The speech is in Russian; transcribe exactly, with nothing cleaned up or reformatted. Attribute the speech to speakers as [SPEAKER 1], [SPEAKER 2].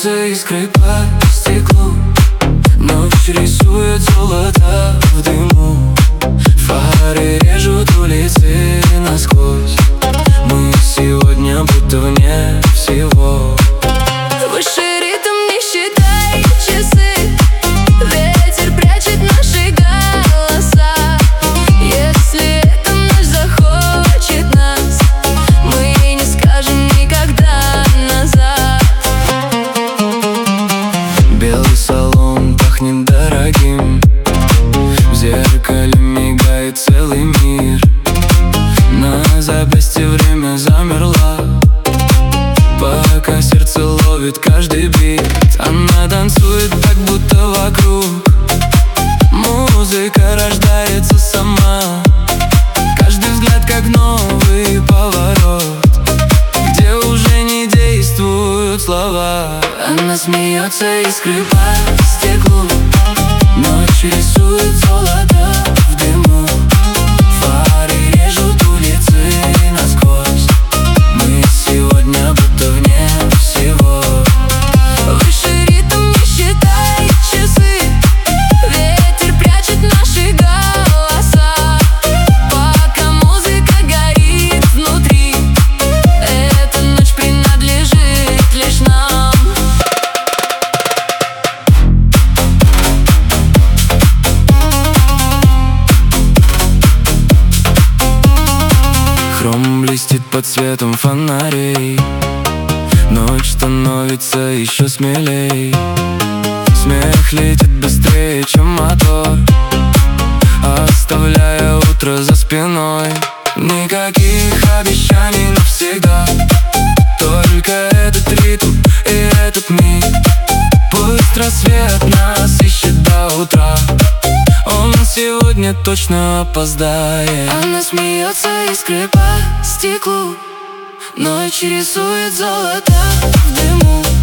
[SPEAKER 1] смеется искры по стеклу. Ночь рисует золото в дыму. Фары режут улицы насквозь. Мы сегодня будто вне всего.
[SPEAKER 2] Выше ритм, не считай часы. Ветер прячет наши голоса. Если эта ночь захочет нас, мы не скажем никогда назад.
[SPEAKER 1] Белый салон пахнет дорогим. В зеркале мигает целый мир. На запястье время замерла, пока сердце ловит каждый бит. Она танцует так, будто вокруг музыка рождается сама. Каждый взгляд как новый поворот, где уже не действуют слова. Она смеется, искры по стеклу. Ночь рисует золото в дыму. Фары режут улицы насквозь. Мы сегодня будто вне всего.
[SPEAKER 2] Выше ритм, не считай часы. Ветер прячет наши голоса. Пока музыка горит внутри, эта ночь принадлежит лишь нам.
[SPEAKER 1] Хром блестит под светом фонарей. Ночь становится еще смелей. Смех летит быстрее, чем мотор, оставляя утро за спиной. Никаких обещаний навсегда, только этот ритм и этот миг. Пусть рассвет нас ищет до утра, он сегодня точно опоздает.
[SPEAKER 2] Она смеется, искры по стеклу. Ночь рисует золото в дыму.